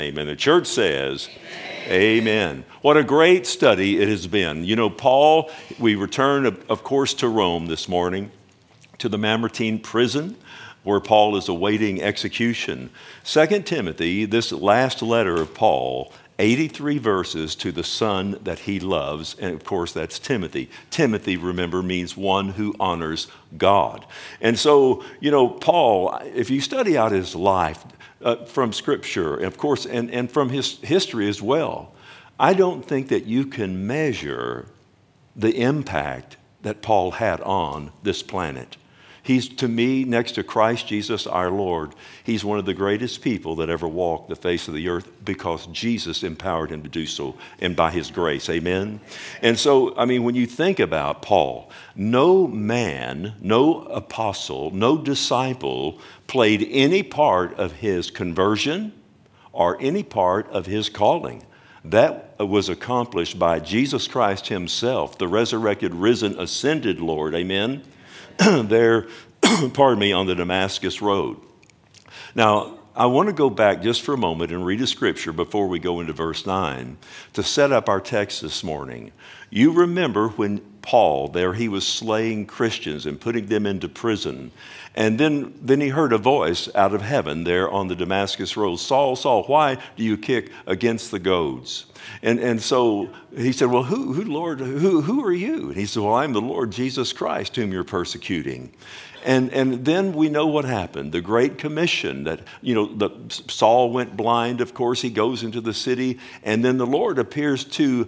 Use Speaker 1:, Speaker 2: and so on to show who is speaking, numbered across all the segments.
Speaker 1: Amen. The church says, Amen. What a great study it has been. You know, Paul, we return, of course, to Rome this morning, to the Mamertine prison, where Paul is awaiting execution. 2 Timothy, this last letter of Paul, 83 verses to the son that he loves, and of course that's Timothy. Timothy, remember, means one who honors God. And so, you know, Paul, if you study out his life from Scripture, of course, and from his history as well, I don't think that you can measure the impact that Paul had on this planet. He's, to me, next to Christ Jesus our Lord, he's one of the greatest people that ever walked the face of the earth because Jesus empowered him to do so, and by his grace, amen? And so, I mean, when you think about Paul, no man, no apostle, no disciple played any part of his conversion or any part of his calling. That was accomplished by Jesus Christ himself, the resurrected, risen, ascended Lord, amen? There, on the Damascus Road. Now, I want to go back just for a moment and read a scripture before we go into verse 9 to set up our text this morning. You remember when Paul, there he was slaying Christians and putting them into prison. And then he heard a voice out of heaven there on the Damascus Road. Saul, Saul, why do you kick against the goads? And so he said, well, Lord, who are you? And he said, well, I'm the Lord Jesus Christ whom you're persecuting. And then we know what happened. The Great Commission that, you know, Saul went blind, of course, he goes into the city. And then the Lord appears to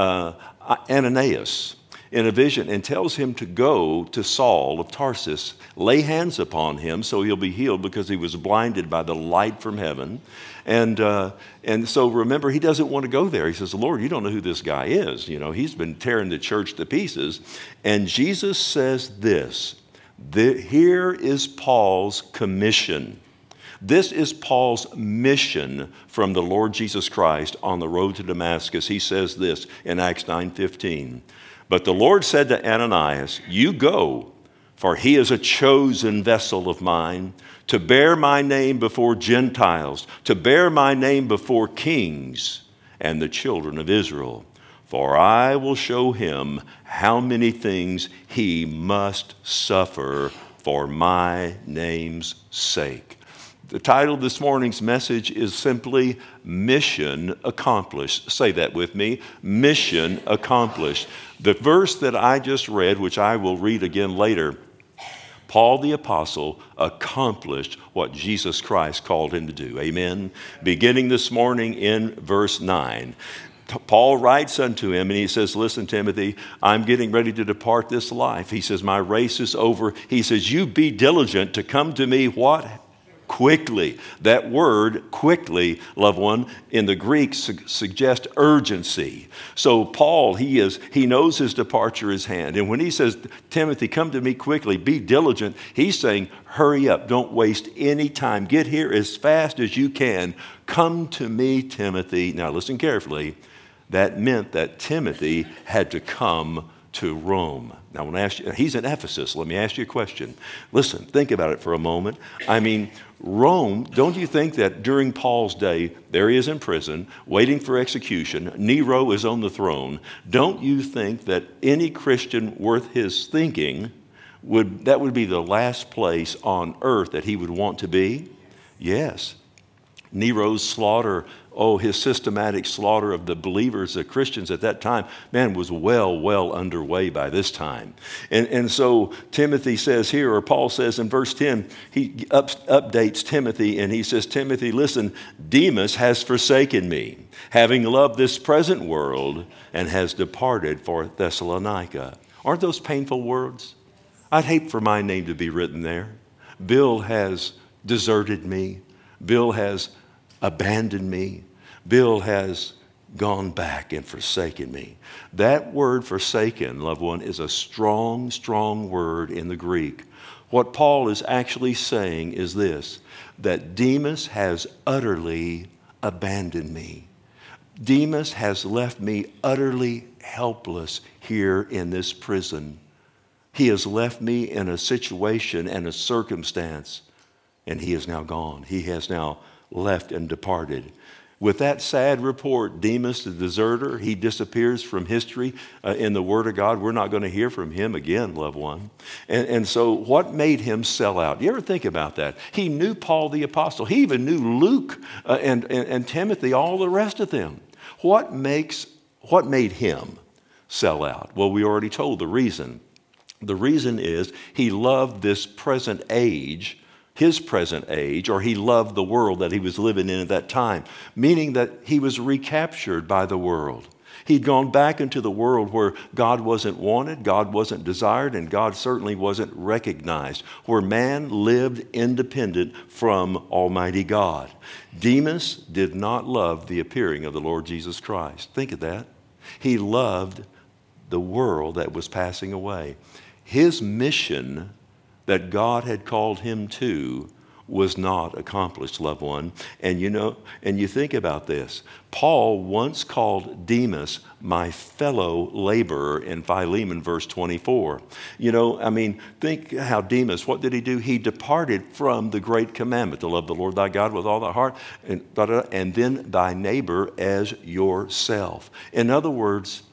Speaker 1: Ananias in a vision and tells him to go to Saul of Tarsus, lay hands upon him so he'll be healed because he was blinded by the light from heaven. And so remember, he doesn't want to go there. He says, Lord, you don't know who this guy is. You know, he's been tearing the church to pieces. And Jesus says this, here is Paul's commission. This is Paul's mission from the Lord Jesus Christ on the road to Damascus. He says this in Acts 9:15. But the Lord said to Ananias, you go, for he is a chosen vessel of mine to bear my name before Gentiles, to bear my name before kings and the children of Israel. For I will show him how many things he must suffer for my name's sake. The title of this morning's message is simply Mission Accomplished. Say that with me, Mission Accomplished. The verse that I just read, which I will read again later, Paul the Apostle accomplished what Jesus Christ called him to do. Amen. Beginning this morning in verse 9. Paul writes unto him and he says, listen, Timothy, I'm getting ready to depart this life. He says, my race is over. He says, you be diligent to come to me, what? Quickly. That word, quickly, loved one, in the Greek suggests urgency. So Paul, he knows his departure is hand. And when he says, Timothy, come to me quickly, be diligent, he's saying, hurry up, don't waste any time. Get here as fast as you can. Come to me, Timothy. Now listen carefully. That meant that Timothy had to come to Rome. Now, I want to ask you, he's in Ephesus. Let me ask you a question. Listen, think about it for a moment. I mean, Rome, don't you think that during Paul's day, there he is in prison, waiting for execution, Nero is on the throne. Don't you think that any Christian worth his thinking, that would be the last place on earth that he would want to be? Yes. Nero's slaughter, his systematic slaughter of the believers, the Christians at that time, man, was well underway by this time. And so Timothy says here, or Paul says in verse 10, he updates Timothy and he says, Timothy, listen, Demas has forsaken me, having loved this present world and has departed for Thessalonica. Aren't those painful words? I'd hate for my name to be written there. Bill has deserted me. Bill has abandoned me. Bill has gone back and forsaken me. That word forsaken, loved one, is a strong word in the Greek. What Paul is actually saying is this, that Demas has utterly abandoned me. Demas has left me utterly helpless here in this prison. He has left me in a situation and a circumstance, and he is now gone. He has now left and departed. With that sad report, Demas, the deserter, he disappears from history in the Word of God. We're not going to hear from him again, loved one. And so what made him sell out? You ever think about that? He knew Paul the Apostle. He even knew Luke and Timothy, all the rest of them. What made him sell out? Well, we already told the reason. The reason is he loved this present age, his present age, or he loved the world that he was living in at that time, meaning that he was recaptured by the world. He'd gone back into the world where God wasn't wanted, God wasn't desired, and God certainly wasn't recognized, where man lived independent from Almighty God. Demas did not love the appearing of the Lord Jesus Christ. Think of that. He loved the world that was passing away. His mission that God had called him to was not accomplished, loved one. And you think about this. Paul once called Demas my fellow laborer in Philemon, verse 24. Think how Demas, what did he do? He departed from the great commandment to love the Lord thy God with all thy heart and then thy neighbor as yourself. In other words,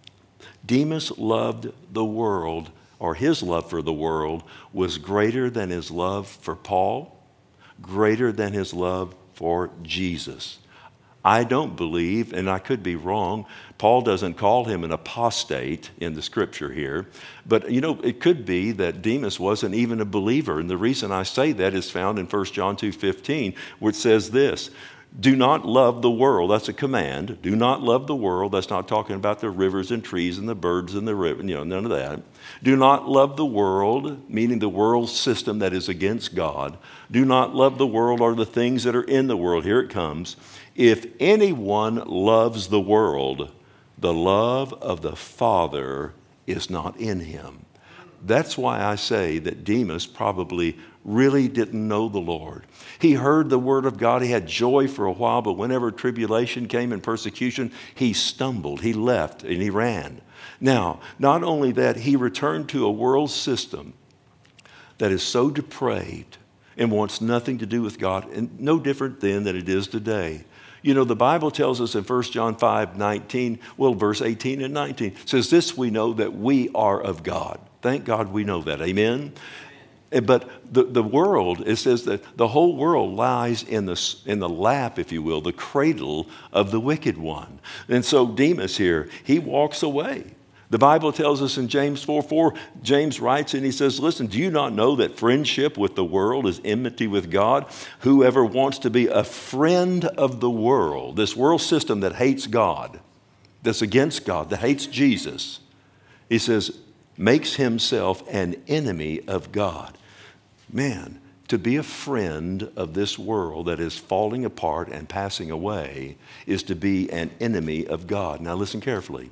Speaker 1: Demas loved the world, or his love for the world was greater than his love for Paul, greater than his love for Jesus. I don't believe, and I could be wrong, Paul doesn't call him an apostate in the scripture here, but it could be that Demas wasn't even a believer, and the reason I say that is found in 1 John 2:15, where it says this: do not love the world. That's a command. Do not love the world. That's not talking about the rivers and trees and the birds and the river, none of that. Do not love the world, meaning the world system that is against God. Do not love the world or the things that are in the world. Here it comes. If anyone loves the world, the love of the Father is not in him. That's why I say that Demas probably really didn't know the Lord. He heard the word of God. He had joy for a while, but whenever tribulation came and persecution, he stumbled, he left, and he ran. Now, not only that, he returned to a world system that is so depraved and wants nothing to do with God, and no different then than it is today. The Bible tells us in 1 John 5:19, verse 18 and 19, says this: we know that we are of God. Thank God we know that. Amen? But the world, it says that the whole world lies in the lap, if you will, the cradle of the wicked one. And so Demas here, he walks away. The Bible tells us in James 4:4, James writes and he says, listen, do you not know that friendship with the world is enmity with God? Whoever wants to be a friend of the world, this world system that hates God, that's against God, that hates Jesus, he says, makes himself an enemy of God. Man, to be a friend of this world that is falling apart and passing away is to be an enemy of God. Now listen carefully.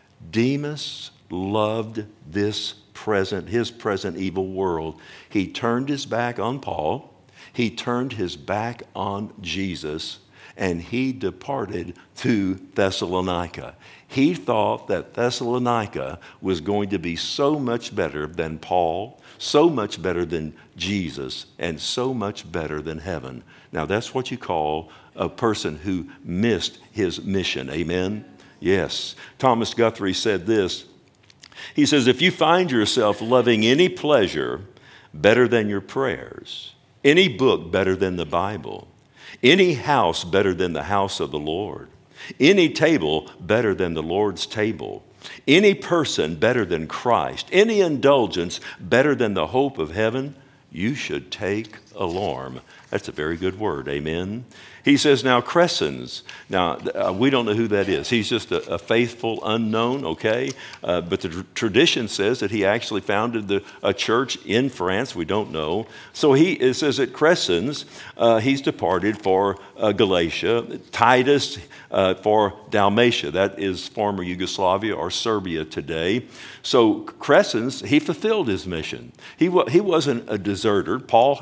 Speaker 1: Demas loved his present evil world. He turned his back on Paul. He turned his back on Jesus, and he departed to Thessalonica. He thought that Thessalonica was going to be so much better than Paul, so much better than Jesus, and so much better than heaven. Now that's what you call a person who missed his mission. Amen? Yes. Thomas Guthrie said this. He says, if you find yourself loving any pleasure better than your prayers, any book better than the Bible, any house better than the house of the Lord, any table better than the Lord's table, any person better than Christ, any indulgence better than the hope of heaven, you should take alarm. That's a very good word. Amen. He says, now Crescens. Now, we don't know who that is. He's just a faithful unknown, okay? But the tradition says that he actually founded a church in France. We don't know. So it says at Crescens, he's departed for Galatia. Titus for Dalmatia. That is former Yugoslavia or Serbia today. So Crescens, he fulfilled his mission. He wasn't a deserter. Paul had sent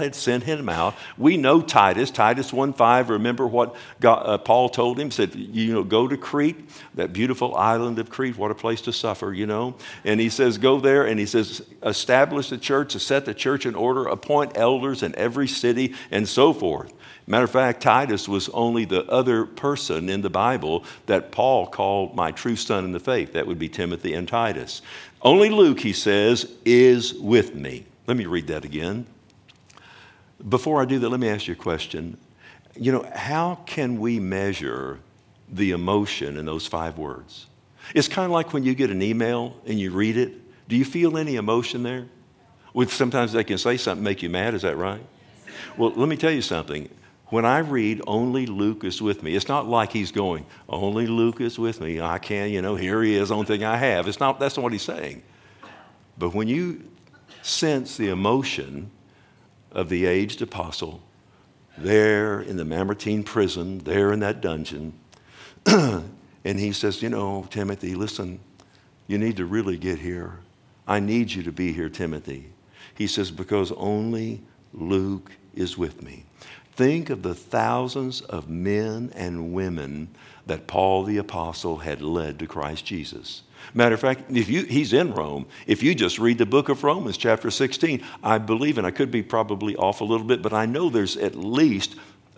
Speaker 1: him out. We know Titus 1:5. Remember what Paul told him? Said, go to Crete, that beautiful island of Crete. What a place to suffer, And he says, go there, and he says, establish the church, to set the church in order, appoint elders in every city, and so forth. Matter of fact, Titus was only the other person in the Bible that Paul called my true son in the faith. That would be Timothy and Titus. Only Luke, he says, is with me. Let me read that again. Before I do that, let me ask you a question. How can we measure the emotion in those 5 words? It's kind of like when you get an email and you read it. Do you feel any emotion there? Well, sometimes they can say something make you mad. Is that right? Well, let me tell you something. When I read, only Luke is with me, it's not like he's going, only Luke is with me. I can't, here he is, only thing I have. That's not what he's saying. But when you sense the emotion of the aged apostle there in the Mamertine prison, there in that dungeon, and he says, Timothy, listen, you need to really get here. I need you to be here, Timothy. He says, because only Luke is with me. Think of the thousands of men and women that Paul the Apostle had led to Christ Jesus. Matter of fact, he's in Rome. If you just read the book of Romans, chapter 16, I believe, and I could be probably off a little bit, but I know there's at least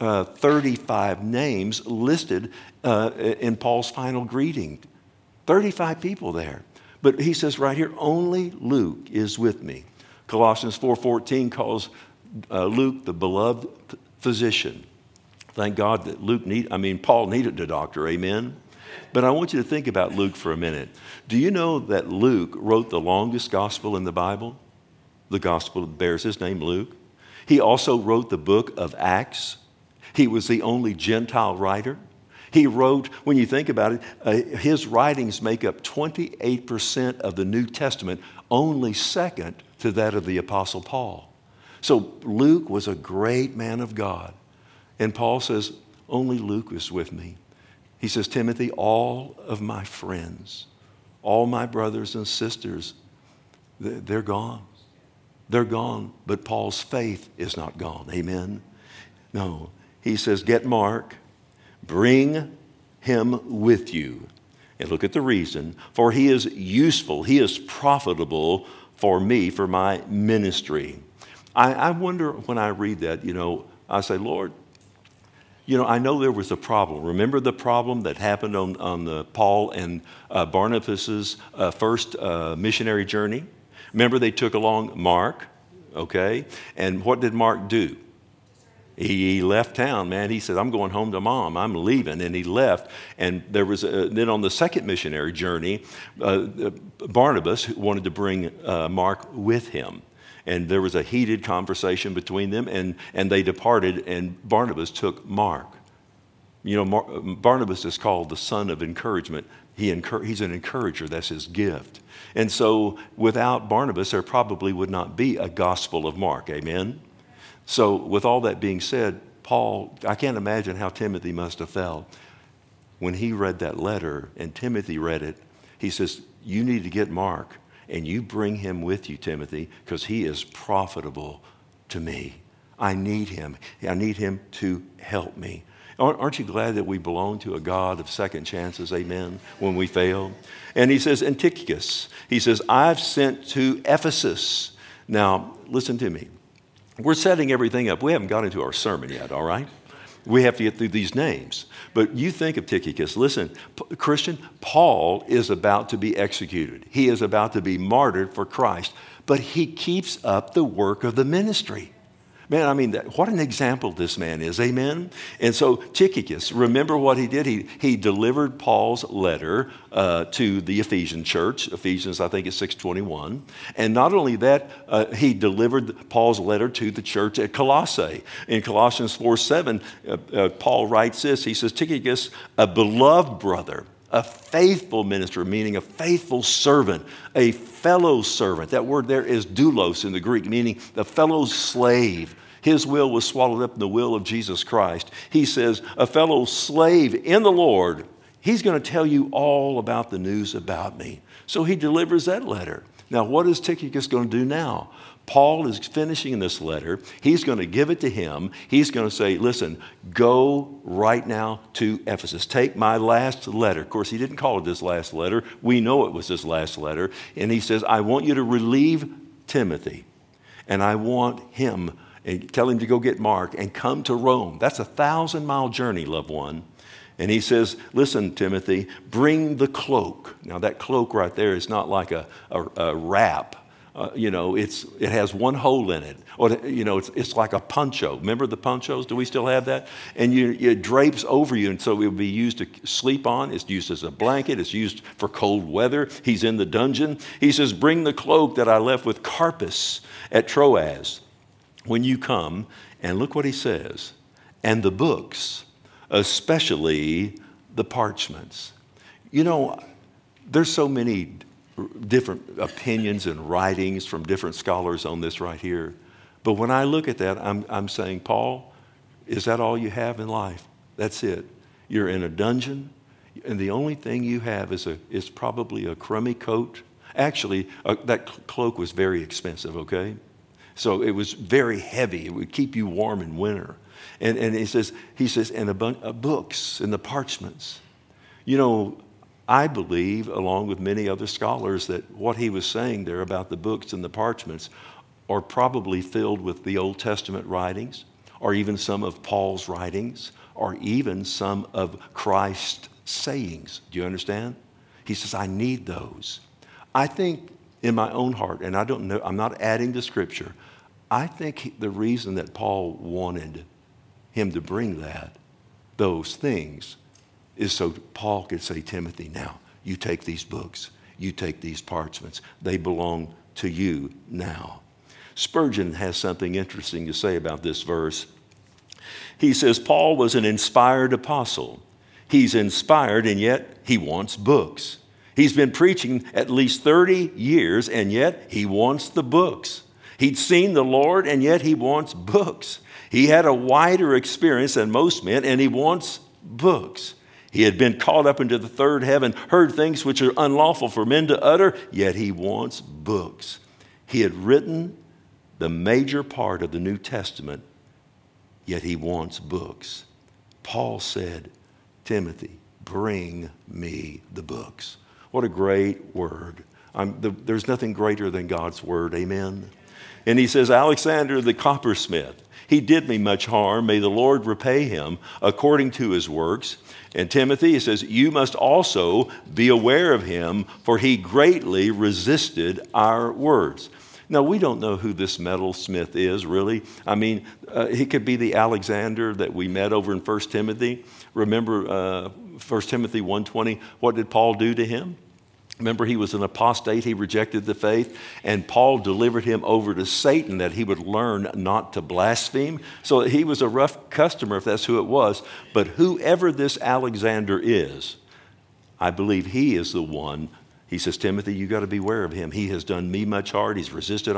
Speaker 1: 35 names listed in Paul's final greeting. 35 people there. But he says right here, only Luke is with me. Colossians 4:14 calls Luke the beloved physician. Thank God that Paul needed a doctor, amen? But I want you to think about Luke for a minute. Do you know that Luke wrote the longest gospel in the Bible? The gospel bears his name, Luke. He also wrote the book of Acts. He was the only Gentile writer. He wrote, when you think about it, his writings make up 28% of the New Testament, only second to that of the Apostle Paul. So Luke was a great man of God. And Paul says, only Luke is with me. He says, Timothy, all of my friends, all my brothers and sisters, they're gone. They're gone, but Paul's faith is not gone. Amen? No. He says, get Mark, bring him with you. And look at the reason. For he is useful, he is profitable for me, for my ministry. I wonder when I read that, I say, Lord, I know there was a problem. Remember the problem that happened on the Paul and Barnabas's first missionary journey? Remember they took along Mark, okay? And what did Mark do? He left town, man. He said, I'm going home to mom. I'm leaving. And he left. And there was then on the second missionary journey, Barnabas wanted to bring Mark with him. And there was a heated conversation between them, and they departed, and Barnabas took Mark. Barnabas is called the son of encouragement. He's an encourager. That's his gift. And so without Barnabas, there probably would not be a gospel of Mark. Amen? So with all that being said, Paul, I can't imagine how Timothy must have felt when he read that letter and Timothy read it. He says, you need to get Mark. And you bring him with you, Timothy, because he is profitable to me. I need him. I need him to help me. Aren't you glad that we belong to a God of second chances, amen, when we fail? And he says, and Tychicus, he says, I've sent to Ephesus. Now, listen to me. We're setting everything up. We haven't got into our sermon yet, all right? We have to get through these names. But you think of Tychicus. Listen, Christian, Paul is about to be executed. He is about to be martyred for Christ. But he keeps up the work of the ministry. Man, what an example this man is, amen? And so Tychicus, remember what he did? He delivered Paul's letter to the Ephesian church. Ephesians, I think, is 6:21. And not only that, he delivered Paul's letter to the church at Colossae. In Colossians 4:7, Paul writes this. He says, Tychicus, a beloved brother, a faithful minister, meaning a faithful servant, a fellow servant. That word there is doulos in the Greek, meaning the fellow slave. His will was swallowed up in the will of Jesus Christ. He says, a fellow slave in the Lord. He's going to tell you all about the news about me. So he delivers that letter. Now, what is Tychicus going to do now? Paul is finishing this letter. He's going to give it to him. He's going to say, listen, go right now to Ephesus. Take my last letter. Of course, he didn't call it his last letter. We know it was his last letter. And he says, I want you to relieve Timothy. And I want him, and tell him to go get Mark and come to Rome. That's a 1,000-mile journey, loved one. And he says, listen, Timothy, bring the cloak. Now, that cloak right there is not like a wrap. It has one hole in it. Or, it's like a poncho. Remember the ponchos? Do we still have that? And it drapes over you, and so it will be used to sleep on. It's used as a blanket. It's used for cold weather. He's in the dungeon. He says, bring the cloak that I left with Carpus at Troas when you come. And look what he says. And the books, especially the parchments. There's so many different opinions and writings from different scholars on this right here. But when I look at that, I'm saying, Paul, is that all you have in life? That's it. You're in a dungeon, and the only thing you have is probably a crummy coat. Actually, that cloak was very expensive, okay? So it was very heavy. It would keep you warm in winter. And he says, and a bunch of books and the parchments. I believe, along with many other scholars, that what he was saying there about the books and the parchments are probably filled with the Old Testament writings, or even some of Paul's writings, or even some of Christ's sayings. Do you understand? He says, I need those. I think in my own heart, and I don't know, I'm not adding to Scripture, I think the reason that Paul wanted him to bring those things, is so Paul could say, Timothy, now, you take these books, you take these parchments. They belong to you now. Spurgeon has something interesting to say about this verse. He says, Paul was an inspired apostle. He's inspired, and yet he wants books. He's been preaching at least 30 years, and yet he wants the books. He'd seen the Lord, and yet he wants books. He had a wider experience than most men, and he wants books. He had been caught up into the third heaven, heard things which are unlawful for men to utter, yet he wants books. He had written the major part of the New Testament, yet he wants books. Paul said, Timothy, bring me the books. What a great word. There's nothing greater than God's word, amen? And he says, Alexander the coppersmith, he did me much harm. May the Lord repay him according to his works. And Timothy, he says, you must also be aware of him, for he greatly resisted our words. Now, we don't know who this metalsmith is, really. I mean, he could be the Alexander that we met over in 1 Timothy. Remember 1 Timothy 1:20, what did Paul do to him? Remember, he was an apostate. He rejected the faith. And Paul delivered him over to Satan that he would learn not to blaspheme. So he was a rough customer, if that's who it was. But whoever this Alexander is, I believe he is the one. He says, Timothy, you got to beware of him. He has done me much harm. He's resisted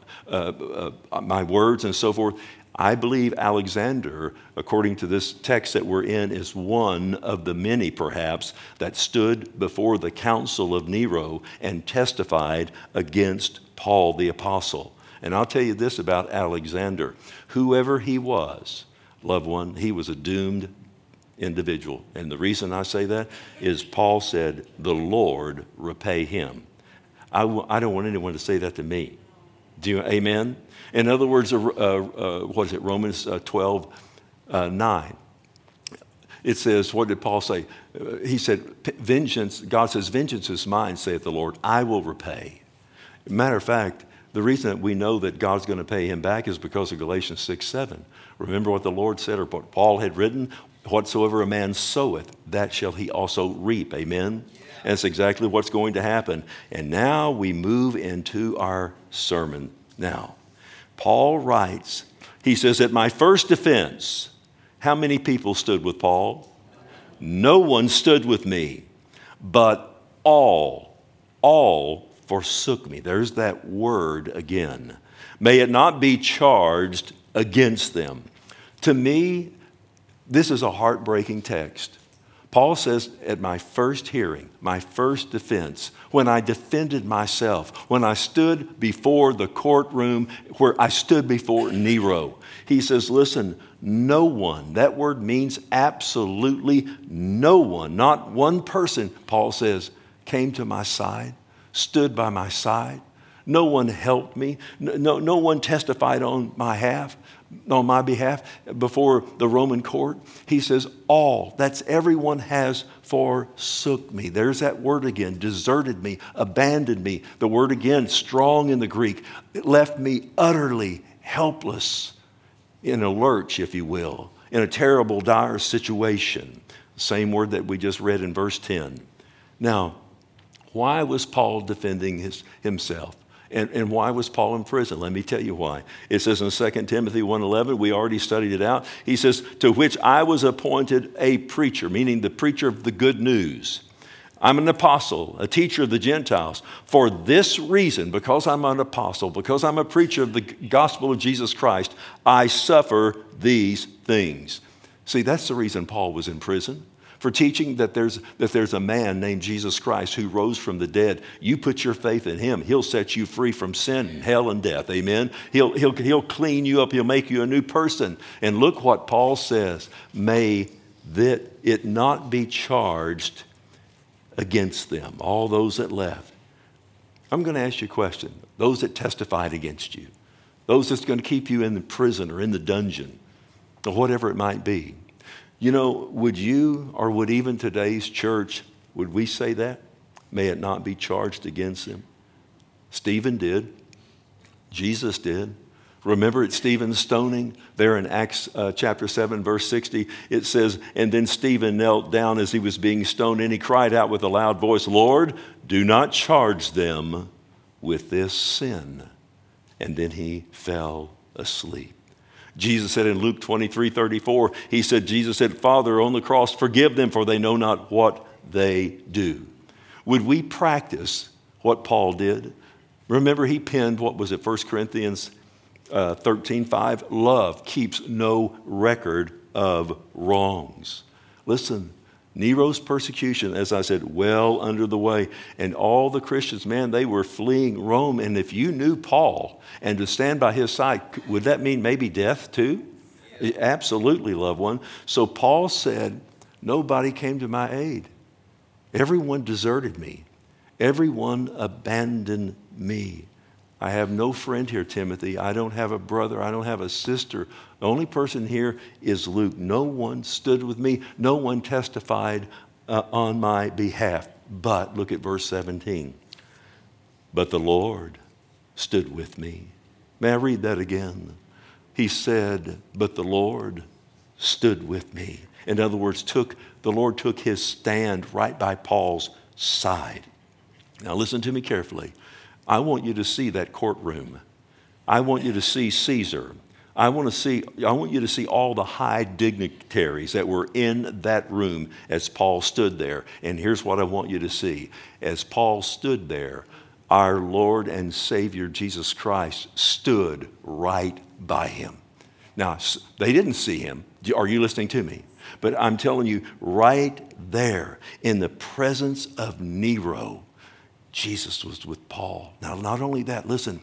Speaker 1: my words and so forth. I believe Alexander, according to this text that we're in, is one of the many, perhaps, that stood before the council of Nero and testified against Paul the apostle. And I'll tell you this about Alexander. Whoever he was, loved one, he was a doomed individual. And the reason I say that is Paul said, the Lord repay him. I don't want anyone to say that to me. Do you, amen? In other words, what is it, Romans 12:9. It says, what did Paul say? He said, vengeance, God says, vengeance is mine, saith the Lord, I will repay. Matter of fact, the reason that we know that God's going to pay him back is because of Galatians 6:7. Remember what the Lord said, or what Paul had written, whatsoever a man soweth, that shall he also reap. Amen? And that's exactly what's going to happen. And now we move into our sermon. Now, Paul writes, he says, at my first defense, how many people stood with Paul? No one stood with me, but all forsook me. There's that word again. May it not be charged against them. To me, this is a heartbreaking text. Paul says, at my first hearing, my first defense, when I defended myself, when I stood before the courtroom where I stood before Nero, he says, listen, no one, that word means absolutely no one, not one person, Paul says, came to my side, stood by my side. No one helped me. No one testified on my behalf before the Roman court. He says, that's everyone has forsook me. There's that word again, deserted me, abandoned me. The word again, strong in the Greek. It left me utterly helpless, in a lurch, if you will, in a terrible, dire situation. Same word that we just read in verse 10. Now, why was Paul defending himself? And why was Paul in prison? Let me tell you why. It says in 2 Timothy 1:11, we already studied it out. He says, to which I was appointed a preacher, meaning the preacher of the good news. I'm an apostle, a teacher of the Gentiles. For this reason, because I'm an apostle, because I'm a preacher of the gospel of Jesus Christ, I suffer these things. See, that's the reason Paul was in prison. For teaching that there's a man named Jesus Christ who rose from the dead. You put your faith in him. He'll set you free from sin and hell and death. Amen. He'll clean you up. He'll make you a new person. And look what Paul says. May that it not be charged against them, all those that left. I'm going to ask you a question. Those that testified against you, those that's going to keep you in the prison or in the dungeon, or whatever it might be. You know, would you or would even today's church, would we say that? May it not be charged against them. Stephen did. Jesus did. Remember at Stephen's stoning there in Acts chapter 7, verse 60, it says, and then Stephen knelt down as he was being stoned and he cried out with a loud voice, Lord, do not charge them with this sin. And then he fell asleep. Jesus said in Luke 23:34, Jesus said, Father, on the cross, forgive them, for they know not what they do. Would we practice what Paul did? Remember, he penned, 1 Corinthians 13:5, love keeps no record of wrongs. Listen, Nero's persecution, as I said, well under the way. And all the Christians, man, they were fleeing Rome. And if you knew Paul and to stand by his side, would that mean maybe death too? Yeah. Absolutely, loved one. So Paul said, nobody came to my aid. Everyone deserted me. Everyone abandoned me. I have no friend here, Timothy. I don't have a brother. I don't have a sister. The only person here is Luke. No one stood with me. No one testified on my behalf. But, look at verse 17. But the Lord stood with me. May I read that again? He said, but the Lord stood with me. In other words, the Lord took his stand right by Paul's side. Now listen to me carefully. I want you to see that courtroom. I want you to see Caesar. I want you to see all the high dignitaries that were in that room as Paul stood there. And here's what I want you to see. As Paul stood there, our Lord and Savior Jesus Christ stood right by him. Now, they didn't see him. Are you listening to me? But I'm telling you, right there in the presence of Nero, Jesus was with Paul. Now, not only that, listen,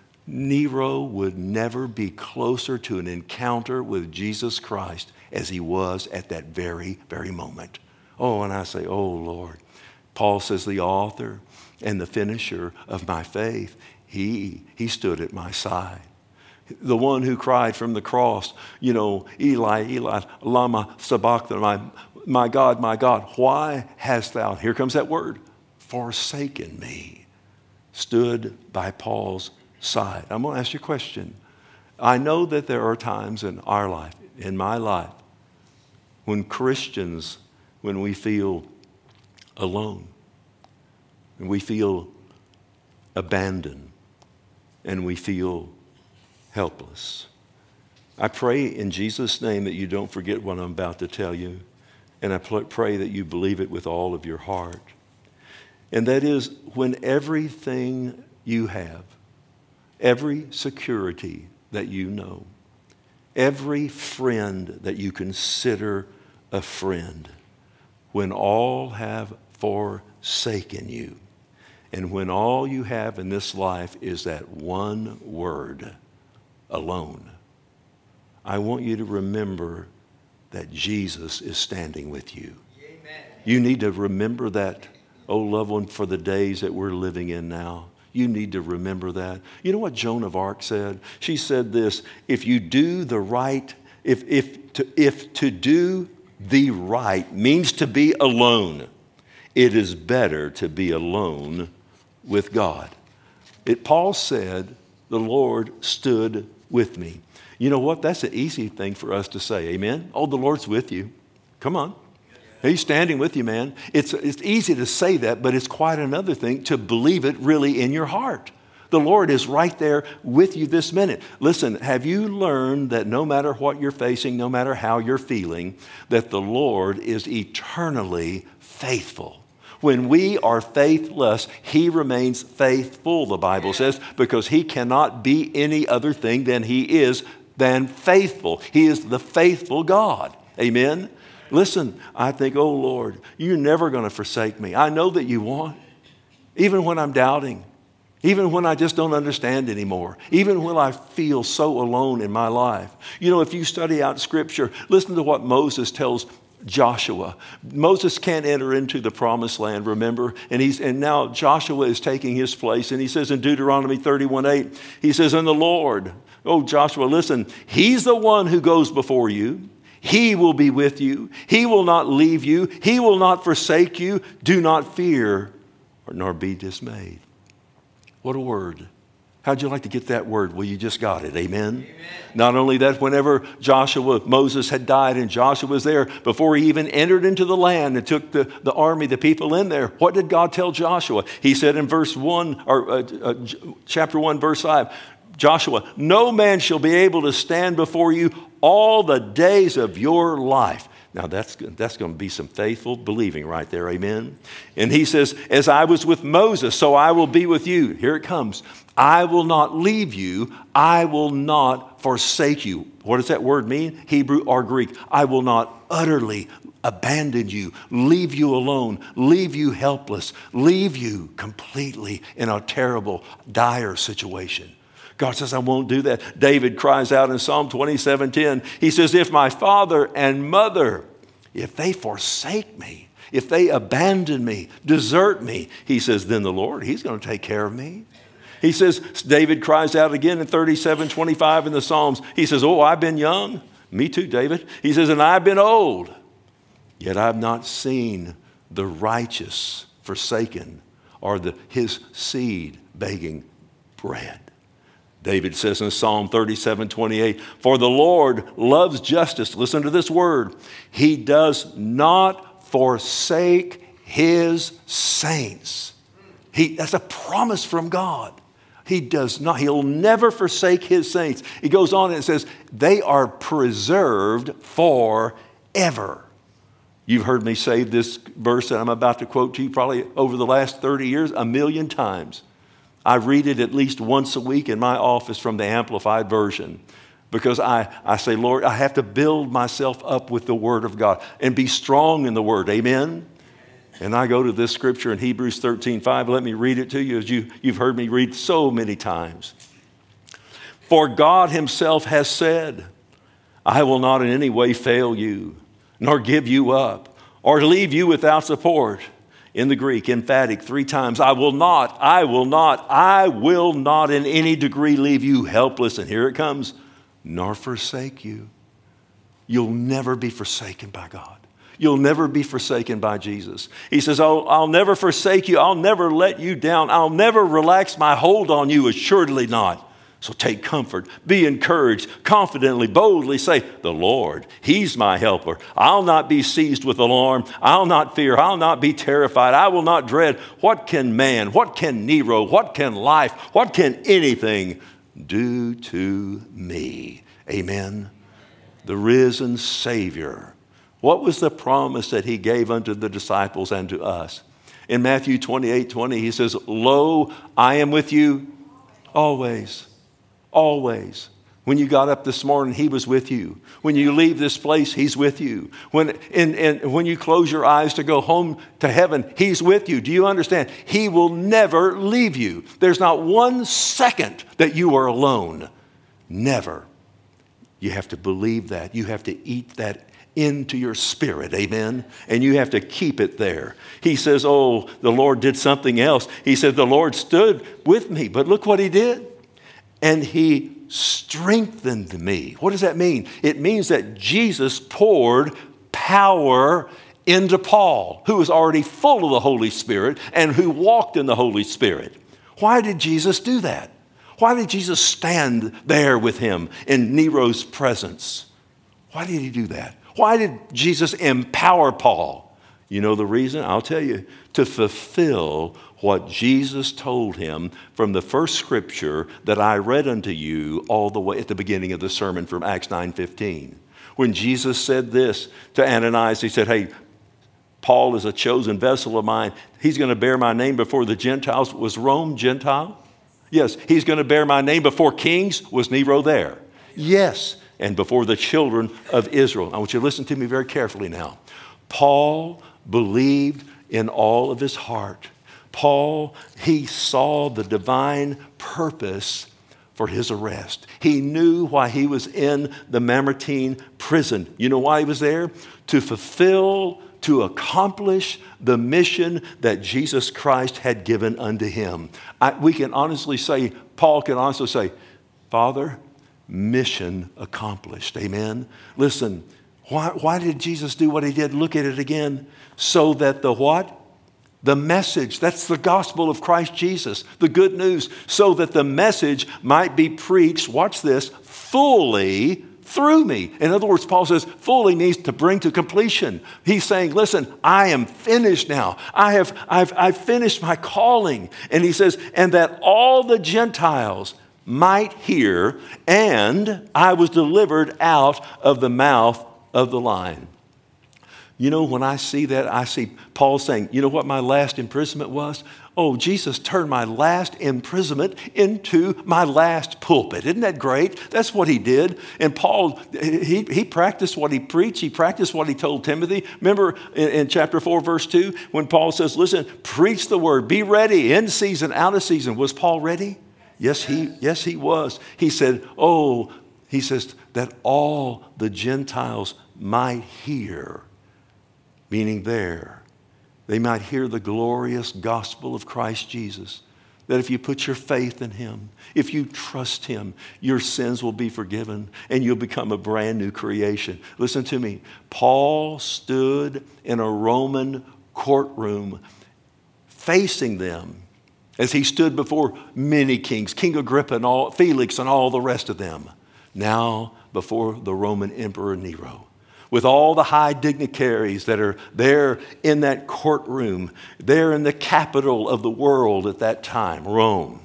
Speaker 1: Nero would never be closer to an encounter with Jesus Christ as he was at that very, very moment. Oh, and I say, oh, Lord. Paul says, the author and the finisher of my faith, he stood at my side. The one who cried from the cross, Eli, Eli, lama sabachthani, my God, why hast thou, here comes that word, forsaken me, stood by Paul's side. I'm going to ask you a question. I know that there are times in our life, in my life, when Christians, when we feel alone, and we feel abandoned, and we feel helpless. I pray in Jesus' name that you don't forget what I'm about to tell you, and I pray that you believe it with all of your heart. And that is, when everything you have, every security that you know, every friend that you consider a friend, when all have forsaken you. And when all you have in this life is that one word, alone, I want you to remember that Jesus is standing with you. Amen. You need to remember that, oh loved one, for the days that we're living in now. You need to remember that. You know what Joan of Arc said? She said this, if you do the right, if to do the right means to be alone, it is better to be alone with God. Paul said, the Lord stood with me. You know what? That's an easy thing for us to say. Amen? Oh, the Lord's with you. Come on. He's standing with you, man. It's easy to say that, but it's quite another thing to believe it really in your heart. The Lord is right there with you this minute. Listen, have you learned that no matter what you're facing, no matter how you're feeling, that the Lord is eternally faithful? When we are faithless, He remains faithful, the Bible says, because He cannot be any other thing than faithful. He is the faithful God. Amen? Listen, I think, oh Lord, you're never going to forsake me. I know that you won't. Even when I'm doubting, even when I just don't understand anymore, even when I feel so alone in my life. You know, if you study out Scripture, listen to what Moses tells Joshua. Moses can't enter into the promised land, remember? And now Joshua is taking his place. And he says in Deuteronomy 31:8, he says, and the Lord, oh Joshua, listen, He's the one who goes before you. He will be with you. He will not leave you. He will not forsake you. Do not fear nor be dismayed. What a word. How'd you like to get that word? Well, you just got it. Amen? Amen. Not only that, whenever Moses had died and Joshua was there, before he even entered into the land and took the army, the people in there, what did God tell Joshua? He said in chapter 1, verse 5, Joshua, no man shall be able to stand before you all the days of your life. Now that's going to be some faithful believing right there, amen? And he says, as I was with Moses, so I will be with you. Here it comes. I will not leave you. I will not forsake you. What does that word mean? Hebrew or Greek. I will not utterly abandon you, leave you alone, leave you helpless, leave you completely in a terrible, dire situation. God says, I won't do that. David cries out in Psalm 27:10. He says, if my father and mother, if they forsake me, if they abandon me, desert me, he says, then the Lord, He's going to take care of me. He says, David cries out again in 37:25 in the Psalms. He says, oh, I've been young. Me too, David. He says, and I've been old, yet I've not seen the righteous forsaken or his seed begging bread. David says in Psalm 37:28, for the Lord loves justice. Listen to this word. He does not forsake His saints. That's a promise from God. He does not. He'll never forsake His saints. He goes on and says, they are preserved forever. You've heard me say this verse that I'm about to quote to you probably over the last 30 years, 1,000,000 times. I read it at least once a week in my office from the Amplified Version because I say, Lord, I have to build myself up with the Word of God and be strong in the Word. Amen? And I go to this scripture in Hebrews 13:5. Let me read it to you as you've heard me read so many times. For God Himself has said, I will not in any way fail you, nor give you up, or leave you without support. In the Greek, emphatic 3 times, I will not in any degree leave you helpless. And here it comes, nor forsake you. You'll never be forsaken by God. You'll never be forsaken by Jesus. He says, I'll never forsake you. I'll never let you down. I'll never relax my hold on you, assuredly not. So take comfort, be encouraged, confidently, boldly say, the Lord, He's my helper. I'll not be seized with alarm. I'll not fear. I'll not be terrified. I will not dread. What can man, what can Nero, what can life, what can anything do to me? Amen. The risen Savior. What was the promise that He gave unto the disciples and to us? In Matthew 28:20, He says, lo, I am with you always. Always, When you got up this morning, he was with you. When you leave this place, he's with you. When you close your eyes to go home to heaven, he's with you. Do you understand? He will never leave you. There's not 1 second that you are alone. Never. You have to believe that. You have to eat that into your spirit, amen? And you have to keep it there. He says, oh, the Lord did something else. He said, the Lord stood with me, but look what he did. And he strengthened me. What does that mean? It means that Jesus poured power into Paul, who was already full of the Holy Spirit and who walked in the Holy Spirit. Why did Jesus do that? Why did Jesus stand there with him in Nero's presence? Why did he do that? Why did Jesus empower Paul? You know the reason? I'll tell you. To fulfill what Jesus told him from the first scripture that I read unto you all the way at the beginning of the sermon from Acts 9:15. When Jesus said this to Ananias, he said, hey, Paul is a chosen vessel of mine. He's going to bear my name before the Gentiles. Was Rome Gentile? Yes. He's going to bear my name before kings. Was Nero there? Yes. And before the children of Israel. I want you to listen to me very carefully now. Paul believed in all of his heart. Paul, he saw the divine purpose for his arrest. He knew why he was in the Mamertine prison. You know why he was there? To fulfill, to accomplish the mission that Jesus Christ had given unto him. We can honestly say, Paul can honestly say, Father, mission accomplished. Amen. Listen, why did Jesus do what he did? Look at it again. So that the what? The message, that's the gospel of Christ Jesus, the good news, so that the message might be preached, watch this, fully through me. In other words, Paul says fully means to bring to completion. He's saying, listen, I am finished now. I've finished my calling. And he says, and that all the Gentiles might hear, and I was delivered out of the mouth of the lion. You know, when I see that, I see Paul saying, you know what my last imprisonment was? Oh, Jesus turned my last imprisonment into my last pulpit. Isn't that great? That's what he did. And Paul, he practiced what he preached. He practiced what he told Timothy. Remember in chapter 4, verse 2, when Paul says, listen, preach the word, be ready, in season, out of season. Was Paul ready? Yes, he was. He said, he says that all the Gentiles might hear. Meaning they might hear the glorious gospel of Christ Jesus. That if you put your faith in him, if you trust him, your sins will be forgiven and you'll become a brand new creation. Listen to me. Paul stood in a Roman courtroom facing them as he stood before many kings, King Agrippa and Felix and all the rest of them. Now before the Roman Emperor Nero. With all the high dignitaries that are there in that courtroom, there in the capital of the world at that time, Rome.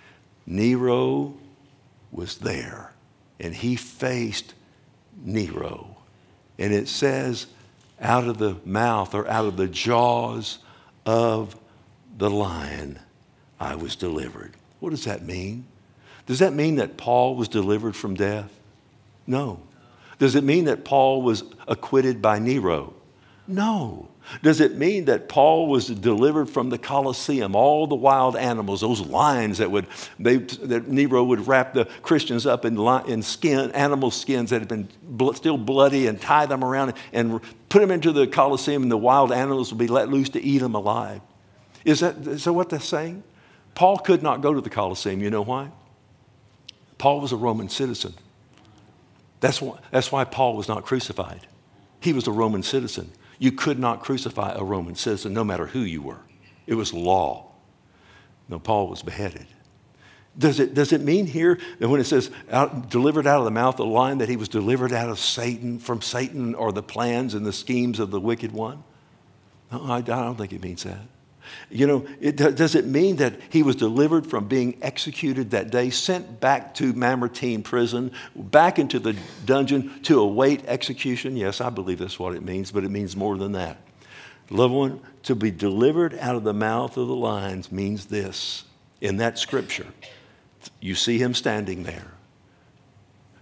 Speaker 1: Nero was there, and he faced Nero. And it says, out of the mouth or out of the jaws of the lion, I was delivered. What does that mean? Does that mean that Paul was delivered from death? No. Does it mean that Paul was acquitted by Nero? No. Does it mean that Paul was delivered from the Colosseum, all the wild animals, those lions that Nero would wrap the Christians up in skin, animal skins that had been still bloody, and tie them around and put them into the Colosseum, and the wild animals would be let loose to eat them alive? Is that what they're saying? Paul could not go to the Colosseum. You know why? Paul was a Roman citizen. That's why Paul was not crucified. He was a Roman citizen. You could not crucify a Roman citizen, no matter who you were. It was law. No, Paul was beheaded. Does it mean here that when it says delivered out of the mouth of the lion, that he was delivered out of Satan, from Satan or the plans and the schemes of the wicked one? No, I don't think it means that. You know, does it mean that he was delivered from being executed that day, sent back to Mamertine prison, back into the dungeon to await execution? Yes, I believe that's what it means, but it means more than that. Loved one, to be delivered out of the mouth of the lions means this. In that scripture, you see him standing there.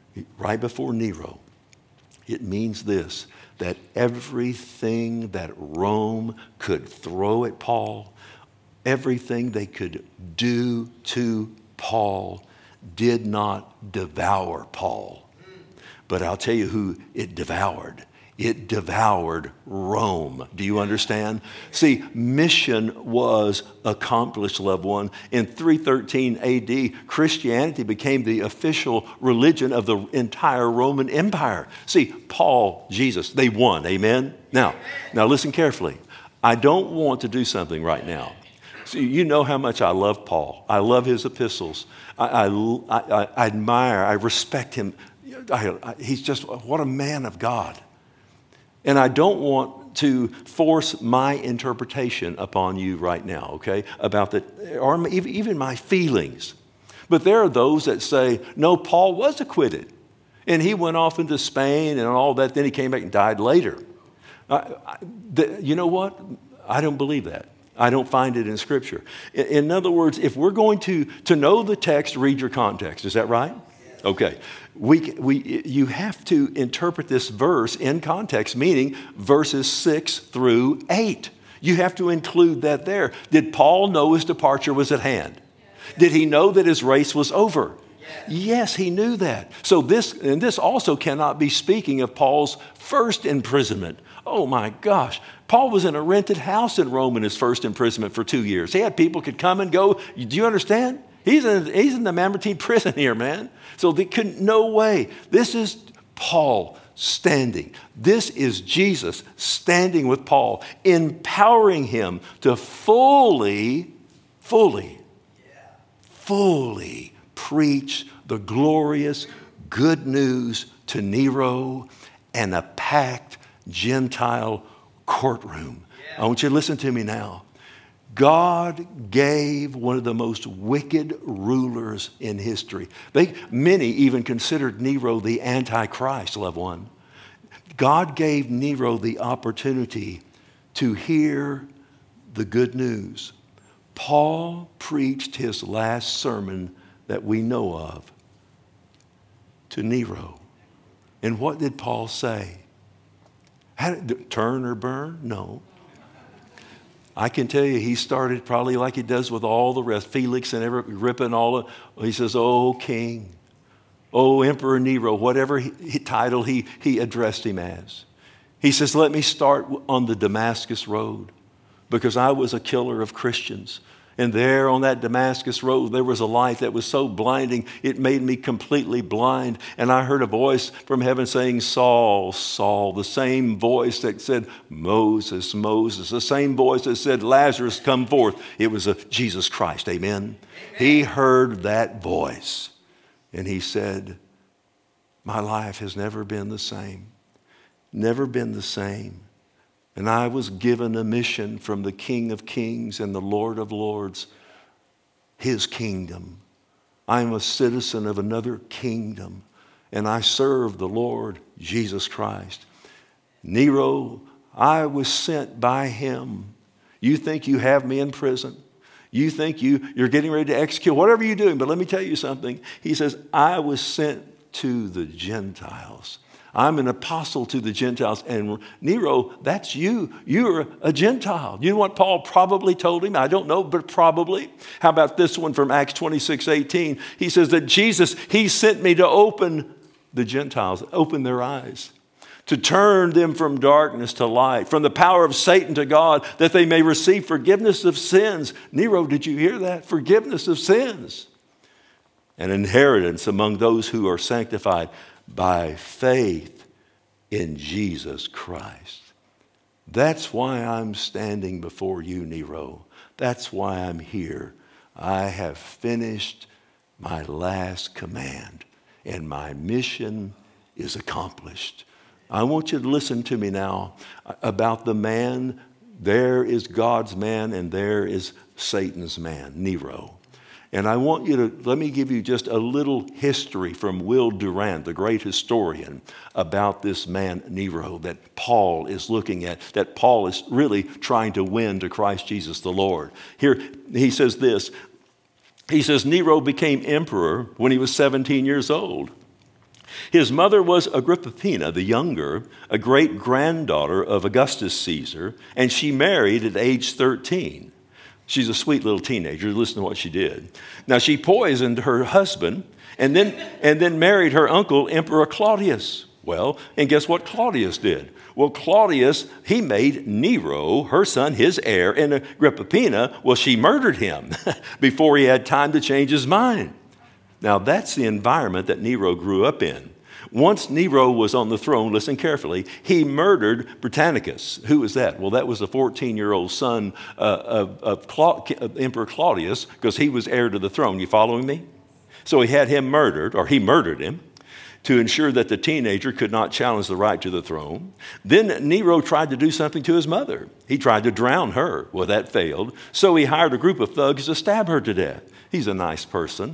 Speaker 1: right before Nero. It means this, that everything that Rome could throw at Paul, everything they could do to Paul, did not devour Paul. But I'll tell you who it devoured. It devoured Rome. Do you understand? See, mission was accomplished, loved one. In 313 AD, Christianity became the official religion of the entire Roman Empire. See, Paul, Jesus, they won. Amen? Now listen carefully. I don't want to do something right now. See, you know how much I love Paul. I love his epistles. I admire, I respect him. He's just, what a man of God. And I don't want to force my interpretation upon you right now, okay, about or even my feelings. But there are those that say, no, Paul was acquitted. And he went off into Spain and all that. Then he came back and died later. You know what? I don't believe that. I don't find it in Scripture. In other words, if we're going to know the text, read your context. Is that right? Okay. You have to interpret this verse in context, meaning verses 6 through 8. You have to include that there. Did Paul know his departure was at hand? Did he know that his race was over? Yes, he knew that. So this also cannot be speaking of Paul's first imprisonment. Oh my gosh. Paul was in a rented house in Rome in his first imprisonment for 2 years. He had people could come and go. Do you understand? He's in the Mamertine prison here, man. So they couldn't, no way. This is Paul standing. This is Jesus standing with Paul, empowering him to fully preach the glorious good news to Nero and a packed Gentile courtroom. I want you to listen to me now. God gave one of the most wicked rulers in history. Many even considered Nero the Antichrist, loved one. God gave Nero the opportunity to hear the good news. Paul preached his last sermon that we know of to Nero. And what did Paul say? Turn or burn? No. I can tell you, he started probably like he does with all the rest, Felix and Agrippa and all. He says, "Oh, King, oh, Emperor Nero," whatever title he addressed him as. He says, "Let me start on the Damascus road, because I was a killer of Christians. And there on that Damascus road, there was a light that was so blinding, it made me completely blind. And I heard a voice from heaven saying, 'Saul, Saul,' the same voice that said, 'Moses, Moses,' the same voice that said, 'Lazarus, come forth.'" It was Jesus Christ, amen? He heard that voice, and he said, "My life has never been the same, never been the same. And I was given a mission from the King of Kings and the Lord of Lords, his kingdom. I'm a citizen of another kingdom, and I serve the Lord Jesus Christ. Nero, I was sent by him. You think you have me in prison? You think you're getting ready to execute, whatever you're doing, but let me tell you something. He says, I was sent to the Gentiles. I'm an apostle to the Gentiles. And Nero, that's you. You're a Gentile. You know what Paul probably told him? I don't know, but probably. How about this one from Acts 26:18? He says that Jesus, he sent me to open the Gentiles, open their eyes, to turn them from darkness to light, from the power of Satan to God, that they may receive forgiveness of sins. Nero, did you hear that? Forgiveness of sins. An inheritance among those who are sanctified by faith in Jesus Christ. That's why I'm standing before you, Nero. That's why I'm here. I have finished my last command, and my mission is accomplished. I want you to listen to me now about the man. There is God's man, and there is Satan's man, Nero. And I want you to, let me give you just a little history from Will Durant, the great historian, about this man, Nero, that Paul is looking at, that Paul is really trying to win to Christ Jesus the Lord. Here, he says this. He says, Nero became emperor when he was 17 years old. His mother was Agrippina the younger, a great-granddaughter of Augustus Caesar, and she married at age 13. She's a sweet little teenager. Listen to what she did. Now, she poisoned her husband and then married her uncle, Emperor Claudius. Well, and guess what Claudius did? Well, Claudius, he made Nero, her son, his heir, and Agrippina, well, she murdered him before he had time to change his mind. Now, that's the environment that Nero grew up in. Once Nero was on the throne, listen carefully, he murdered Britannicus. Who was that? Well, that was the 14-year-old son of Emperor Claudius, because he was heir to the throne. You following me? So he had him murdered, or he murdered him, to ensure that the teenager could not challenge the right to the throne. Then Nero tried to do something to his mother. He tried to drown her. Well, that failed. So he hired a group of thugs to stab her to death. He's a nice person.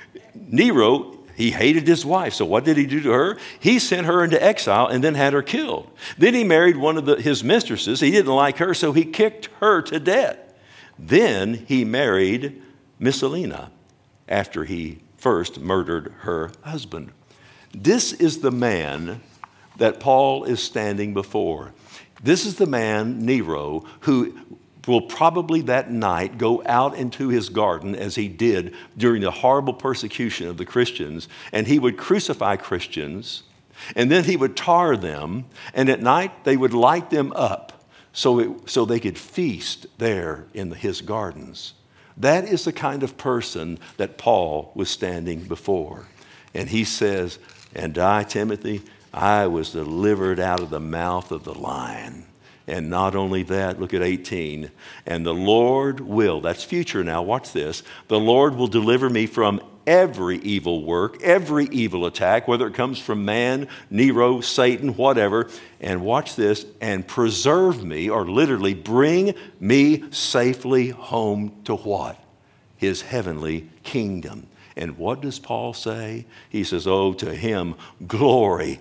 Speaker 1: Nero, he hated his wife. So what did he do to her? He sent her into exile and then had her killed. Then he married one of his mistresses. He didn't like her, so he kicked her to death. Then he married Messalina after he first murdered her husband. This is the man that Paul is standing before. This is the man, Nero, who will probably that night go out into his garden as he did during the horrible persecution of the Christians, and he would crucify Christians, and then he would tar them, and at night they would light them up so they could feast there in his gardens. That is the kind of person that Paul was standing before. And he says, and I, Timothy, I was delivered out of the mouth of the lion. And not only that, look at 18. And the Lord will, that's future now, watch this. The Lord will deliver me from every evil work, every evil attack, whether it comes from man, Nero, Satan, whatever. And watch this, and preserve me, or literally bring me safely home to what? His heavenly kingdom. And what does Paul say? He says, oh, to him, glory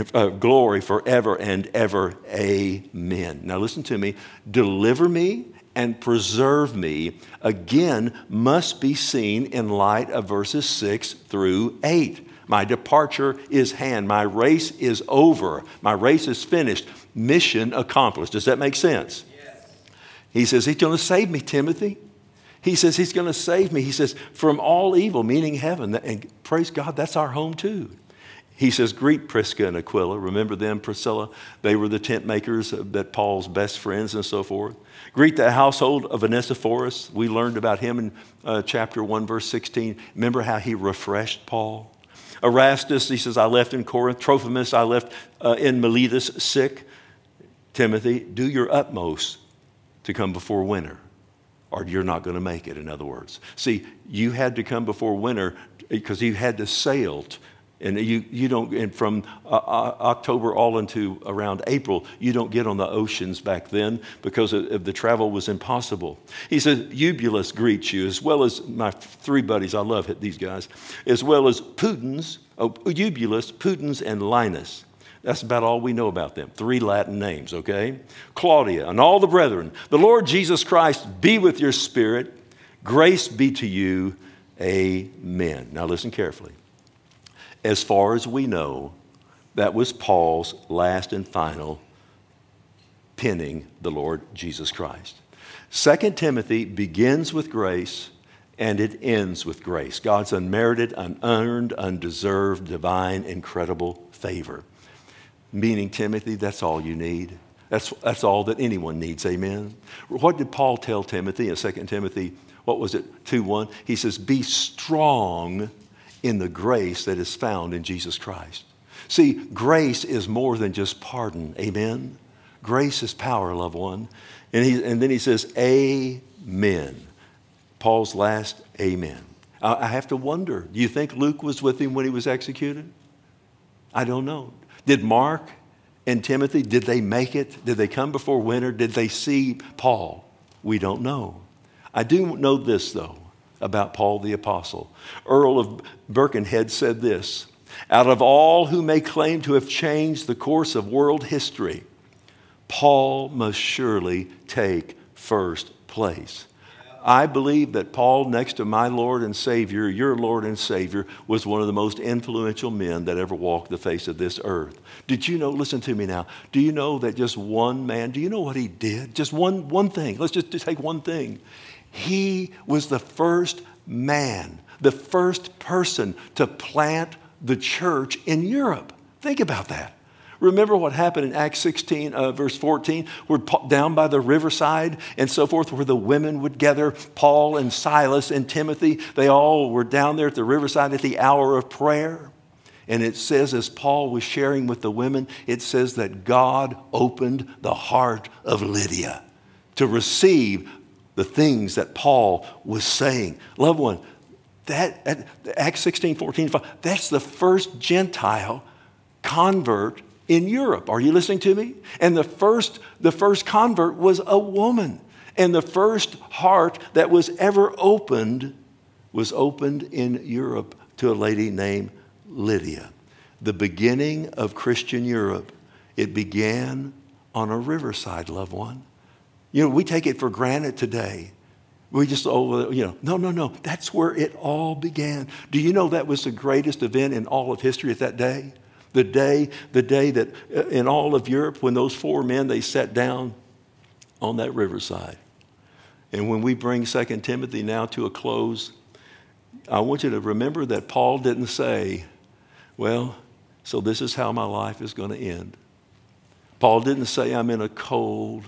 Speaker 1: forever and ever. Amen. Now listen to me. Deliver me and preserve me, again, must be seen in light of verses 6 through 8. My departure is hand. My race is over. My race is finished. Mission accomplished. Does that make sense? Yes. He says, he's going to save me, Timothy. He says he's going to save me. He says, from all evil, meaning heaven. And praise God, that's our home too. He says, greet Prisca and Aquila. Remember them, Priscilla? They were the tent makers that Paul's best friends and so forth. Greet the household of Onesiphorus. We learned about him in chapter 1, verse 16. Remember how he refreshed Paul? Erastus, he says, I left in Corinth. Trophimus, I left in Miletus sick. Timothy, do your utmost to come before winter, or you're not going to make it, in other words. See, you had to come before winter because you had to sail. And you don't, and from October all into around April, you don't get on the oceans back then because of the travel was impossible. He says, Eubulus greets you, as well as my three buddies, I love these guys, as well as Eubulus, Pudens, and Linus. That's about all we know about them. 3 Latin names, okay? Claudia and all the brethren. The Lord Jesus Christ be with your spirit. Grace be to you. Amen. Now listen carefully. As far as we know, that was Paul's last and final penning the Lord Jesus Christ. 2 Timothy begins with grace and it ends with grace. God's unmerited, unearned, undeserved, divine, incredible favor. Meaning, Timothy, that's all you need. That's all that anyone needs, amen? What did Paul tell Timothy in 2 Timothy, what was it, 2:1? He says, be strong in the grace that is found in Jesus Christ. See, grace is more than just pardon, amen? Grace is power, loved one. And then he says, amen. Paul's last amen. I have to wonder, do you think Luke was with him when he was executed? I don't know. Did Mark and Timothy, did they make it? Did they come before winter? Did they see Paul? We don't know. I do know this, though, about Paul the Apostle. Earl of Birkenhead said this, out of all who may claim to have changed the course of world history, Paul must surely take first place. I believe that Paul, next to my Lord and Savior, your Lord and Savior, was one of the most influential men that ever walked the face of this earth. Did you know, listen to me now, do you know that just one man, do you know what he did? Just one thing. Let's just take one thing. He was the first man, the first person to plant the church in Europe. Think about that. Remember what happened in Acts 16, verse 14, where down by the riverside and so forth, where the women would gather, Paul and Silas and Timothy, they all were down there at the riverside at the hour of prayer. And it says, as Paul was sharing with the women, it says that God opened the heart of Lydia to receive the things that Paul was saying. Loved one, that Acts 16, 14, that's the first Gentile convert in Europe. Are you listening to me? And the first convert was a woman. And the first heart that was ever opened was opened in Europe to a lady named Lydia. The beginning of Christian Europe, it began on a riverside, loved one. You know, we take it for granted today. We just, no. That's where it all began. Do you know that was the greatest event in all of history at that day? The day that in all of Europe, when those four men, they sat down on that riverside. And when we bring 2 Timothy now to a close, I want you to remember that Paul didn't say, well, so this is how my life is going to end. Paul didn't say I'm in a cold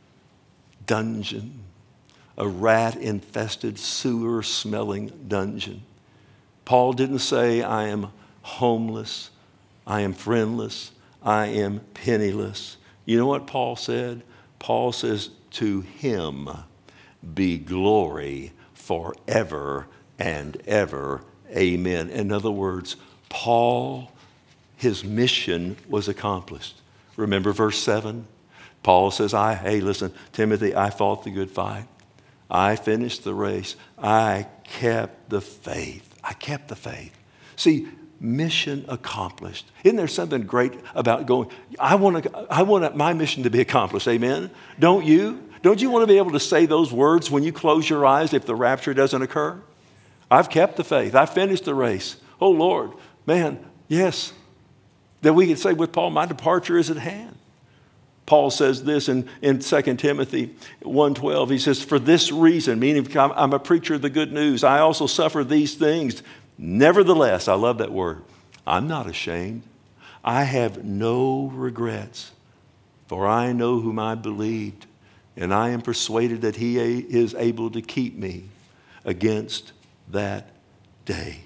Speaker 1: dungeon, a rat-infested, sewer-smelling dungeon. Paul didn't say I am homeless, I am friendless, I am penniless. You know what Paul said? Paul says, to him be glory forever and ever. Amen. In other words, Paul, his mission was accomplished. Remember verse 7? Paul says, hey, listen, Timothy, I fought the good fight. I finished the race. I kept the faith. I kept the faith. See, mission accomplished. Isn't there something great about going, I want my mission to be accomplished, amen? Don't you? Don't you want to be able to say those words when you close your eyes if the rapture doesn't occur? I've kept the faith. I finished the race. Oh, Lord, man, yes. That we can say with Paul, my departure is at hand. Paul says this in 2 Timothy 1:12. He says, for this reason, meaning I'm a preacher of the good news, I also suffer these things. Nevertheless, I love that word, I'm not ashamed. I have no regrets, for I know whom I believed, and I am persuaded that he is able to keep me against that day,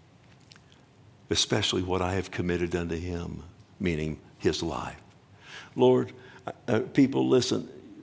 Speaker 1: especially what I have committed unto him, meaning his life. Lord, people, listen,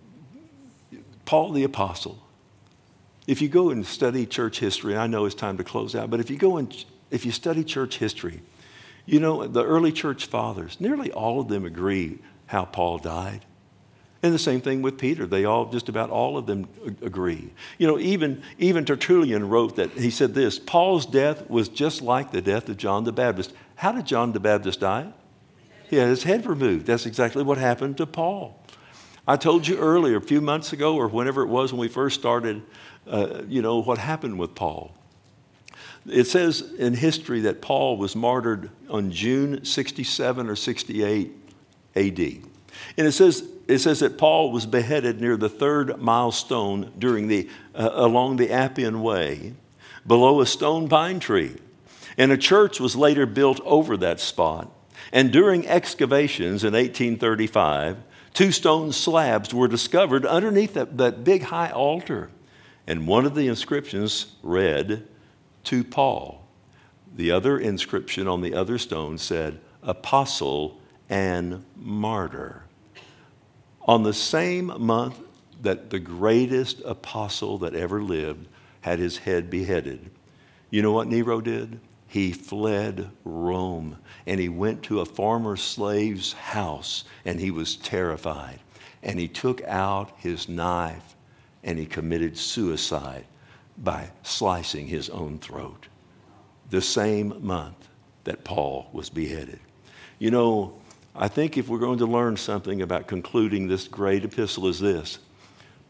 Speaker 1: Paul the Apostle, if you go and study church history, I know it's time to close out, but if you study church history, you know, the early church fathers, nearly all of them agree how Paul died. And the same thing with Peter. Just about all of them agree. You know, even Tertullian wrote that, he said this, Paul's death was just like the death of John the Baptist. How did John the Baptist die? He had his head removed. That's exactly what happened to Paul. I told you earlier, a few months ago, or whenever it was when we first started, what happened with Paul. It says in history that Paul was martyred on June 67 or 68 AD. And it says that Paul was beheaded near the 3rd milestone along the Appian Way, below a stone pine tree. And a church was later built over that spot. And during excavations in 1835, 2 stone slabs were discovered underneath that big high altar. And one of the inscriptions read, to Paul. The other inscription on the other stone said, Apostle and Martyr. On the same month that the greatest apostle that ever lived had his head beheaded, you know what Nero did? He fled Rome, and he went to a former slave's house, and he was terrified. And he took out his knife, and he committed suicide by slicing his own throat. The same month that Paul was beheaded. You know, I think if we're going to learn something about concluding this great epistle is this.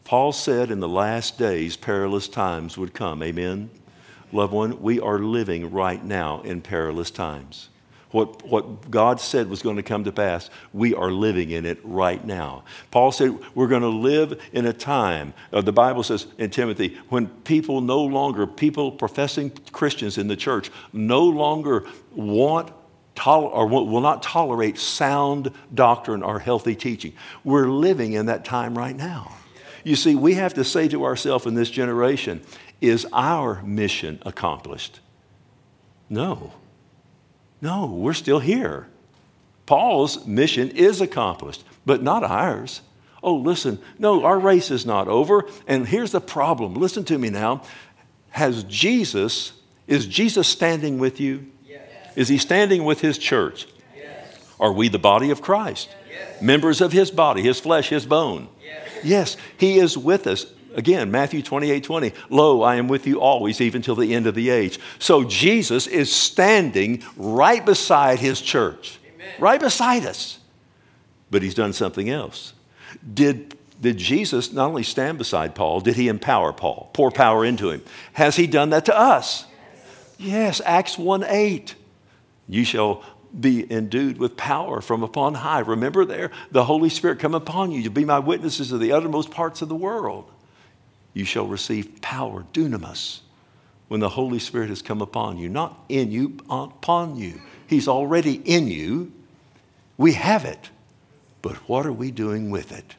Speaker 1: Paul said in the last days, perilous times would come. Amen? Loved one, we are living right now in perilous times. What God said was going to come to pass, we are living in it right now. Paul said we're going to live in a time, the Bible says in Timothy, when people professing Christians in the church no longer will not tolerate sound doctrine or healthy teaching. We're living in that time right now. You see, we have to say to ourselves in this generation, is our mission accomplished? No, we're still here. Paul's mission is accomplished, but not ours. Oh, listen, no, our race is not over. And here's the problem. Listen to me now. Is Jesus standing with you? Yes. Is he standing with his church? Yes. Are we the body of Christ? Yes. Members of his body, his flesh, his bone? Yes, he is with us. Again, Matthew 28:20, lo, I am with you always, even till the end of the age. So Jesus is standing right beside his church, Amen. Right beside us. But he's done something else. Did Jesus not only stand beside Paul, did he empower Paul, pour power into him? Has he done that to us? Yes, Acts 1:8. You shall be endued with power from upon high. Remember there, the Holy Spirit come upon you to be my witnesses to the uttermost parts of the world. You shall receive power, dunamis, when the Holy Spirit has come upon you. Not in you, upon you. He's already in you. We have it. But what are we doing with it?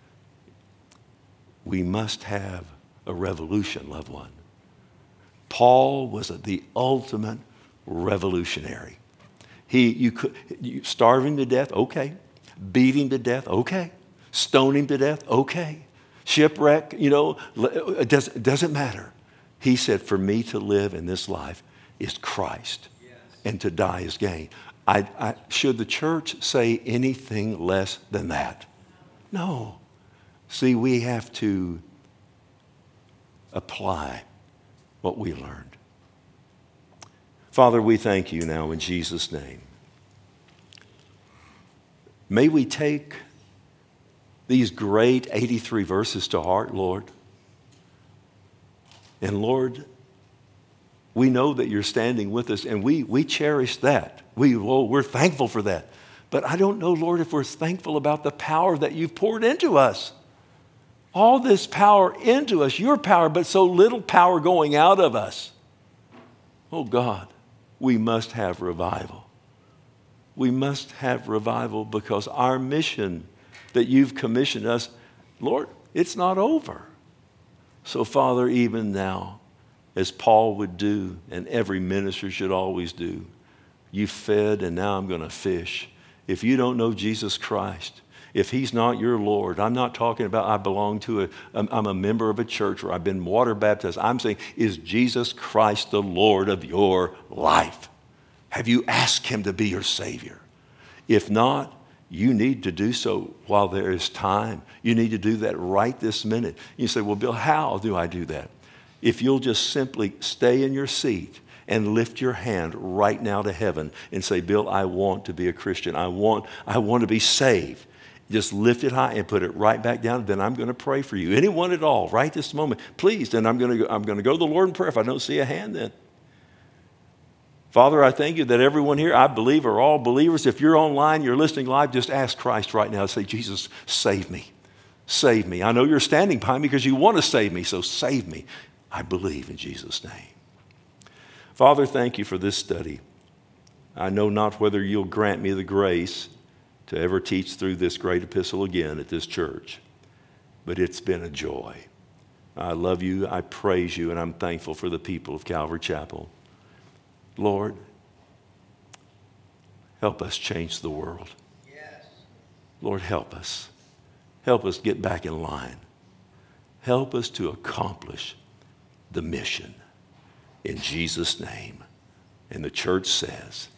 Speaker 1: We must have a revolution, loved one. Paul was the ultimate revolutionary. You starve him to death, okay. Beat him to death, okay. Stone him to death, okay. Shipwreck, it doesn't matter. He said, for me to live in this life is Christ, yes. And to die is gain. Should the church say anything less than that? No. See, we have to apply what we learned. Father, we thank you now in Jesus' name. May we take these great 83 verses to heart, Lord. And Lord, we know that you're standing with us, and we cherish that. We're thankful for that. But I don't know, Lord, if we're thankful about the power that you've poured into us. All this power into us, your power, but so little power going out of us. Oh God, we must have revival. We must have revival because our mission that you've commissioned us, Lord, it's not over. So Father, even now, as Paul would do and every minister should always do, you fed and now I'm going to fish. If you don't know Jesus Christ, if he's not your Lord, I'm not talking about I'm a member of a church or I've been water baptized. I'm saying, is Jesus Christ the Lord of your life? Have you asked him to be your Savior? If not, you need to do so while there is time. You need to do that right this minute. You say, well, Bill, how do I do that? If you'll just simply stay in your seat and lift your hand right now to heaven and say, Bill, I want to be a Christian. I want to be saved. Just lift it high and put it right back down. Then I'm going to pray for you. Anyone at all, right this moment, please. Then I'm going to go to the Lord in prayer if I don't see a hand then. Father, I thank you that everyone here, I believe, are all believers. If you're online, you're listening live, just ask Christ right now. Say, Jesus, save me. Save me. I know you're standing behind me because you want to save me, so save me. I believe in Jesus' name. Father, thank you for this study. I know not whether you'll grant me the grace to ever teach through this great epistle again at this church, but it's been a joy. I love you, I praise you, and I'm thankful for the people of Calvary Chapel. Lord, help us change the world. Yes. Lord, help us. Help us get back in line. Help us to accomplish the mission. In Jesus' name. And the church says,